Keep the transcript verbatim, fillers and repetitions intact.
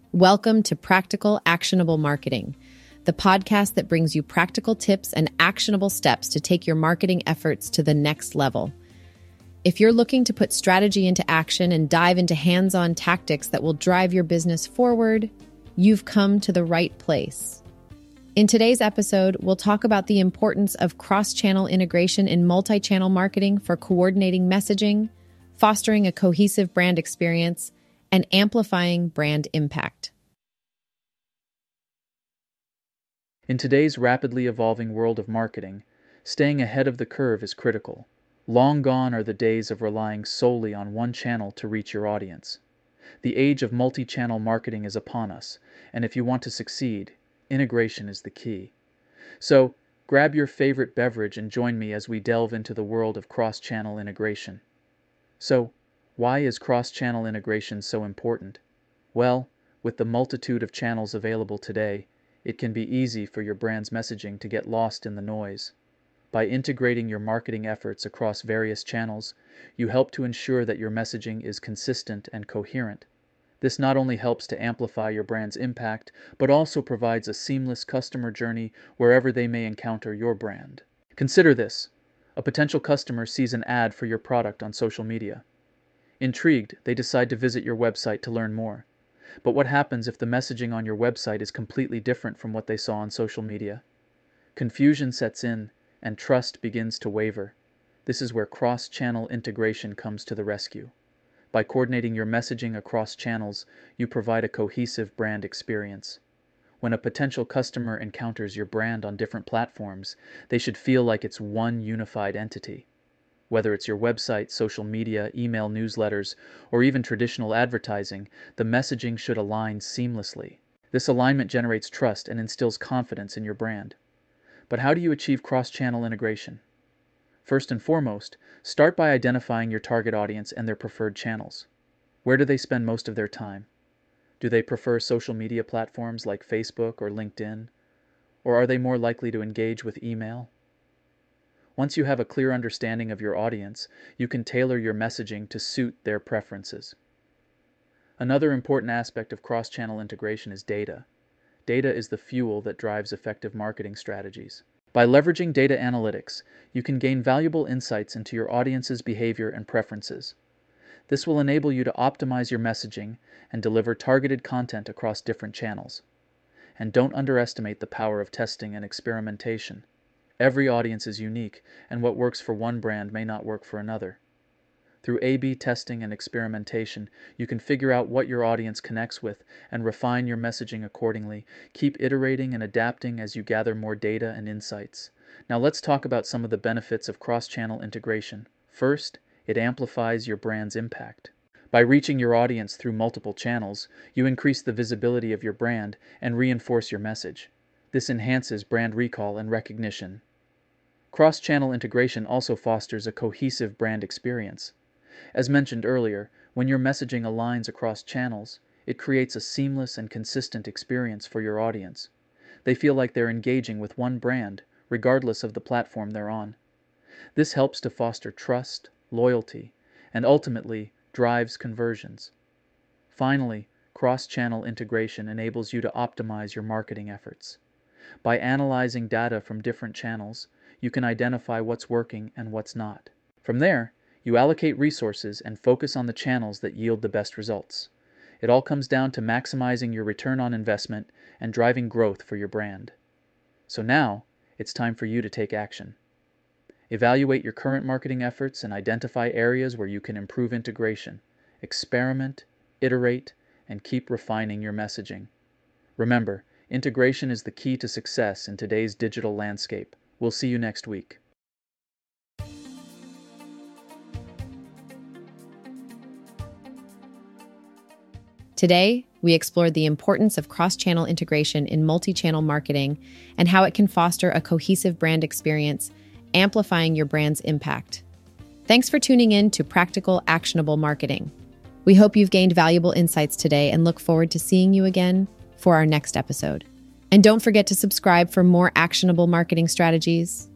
Welcome to Practical Actionable Marketing, the podcast that brings you practical tips and actionable steps to take your marketing efforts to the next level. If you're looking to put strategy into action and dive into hands-on tactics that will drive your business forward, you've come to the right place. In today's episode, we'll talk about the importance of cross-channel integration in multi-channel marketing for coordinating messaging, fostering a cohesive brand experience, and amplifying brand impact. In today's rapidly evolving world of marketing, staying ahead of the curve is critical. Long gone are the days of relying solely on one channel to reach your audience. The age of multi-channel marketing is upon us, and if you want to succeed, integration is the key. So, grab your favorite beverage and join me as we delve into the world of cross-channel integration. So, why is cross-channel integration so important? Well, with the multitude of channels available today, it can be easy for your brand's messaging to get lost in the noise. By integrating your marketing efforts across various channels, you help to ensure that your messaging is consistent and coherent. This not only helps to amplify your brand's impact, but also provides a seamless customer journey wherever they may encounter your brand. Consider this: a potential customer sees an ad for your product on social media. Intrigued, they decide to visit your website to learn more. But what happens if the messaging on your website is completely different from what they saw on social media? Confusion sets in, and trust begins to waver. This is where cross-channel integration comes to the rescue. By coordinating your messaging across channels, you provide a cohesive brand experience. When a potential customer encounters your brand on different platforms, they should feel like it's one unified entity. Whether it's your website, social media, email newsletters, or even traditional advertising, the messaging should align seamlessly. This alignment generates trust and instills confidence in your brand. But how do you achieve cross-channel integration? First and foremost, start by identifying your target audience and their preferred channels. Where do they spend most of their time? Do they prefer social media platforms like Facebook or LinkedIn? Or are they more likely to engage with email? Once you have a clear understanding of your audience, you can tailor your messaging to suit their preferences. Another important aspect of cross-channel integration is data. Data is the fuel that drives effective marketing strategies. By leveraging data analytics, you can gain valuable insights into your audience's behavior and preferences. This will enable you to optimize your messaging and deliver targeted content across different channels. And don't underestimate the power of testing and experimentation. Every audience is unique, and what works for one brand may not work for another. Through A B testing and experimentation, you can figure out what your audience connects with and refine your messaging accordingly. Keep iterating and adapting as you gather more data and insights. Now let's talk about some of the benefits of cross-channel integration. First, it amplifies your brand's impact. By reaching your audience through multiple channels, you increase the visibility of your brand and reinforce your message. This enhances brand recall and recognition. Cross-channel integration also fosters a cohesive brand experience. As mentioned earlier, when your messaging aligns across channels, it creates a seamless and consistent experience for your audience. They feel like they're engaging with one brand, regardless of the platform they're on. This helps to foster trust, loyalty, and ultimately drives conversions. Finally, cross-channel integration enables you to optimize your marketing efforts. By analyzing data from different channels, you can identify what's working and what's not. From there, you allocate resources and focus on the channels that yield the best results. It all comes down to maximizing your return on investment and driving growth for your brand. So now, it's time for you to take action. Evaluate your current marketing efforts and identify areas where you can improve integration. Experiment, iterate, and keep refining your messaging. Remember, integration is the key to success in today's digital landscape. We'll see you next week. Today, we explored the importance of cross-channel integration in multi-channel marketing and how it can foster a cohesive brand experience, amplifying your brand's impact. Thanks for tuning in to Practical Actionable Marketing. We hope you've gained valuable insights today and look forward to seeing you again for our next episode. And don't forget to subscribe for more actionable marketing strategies.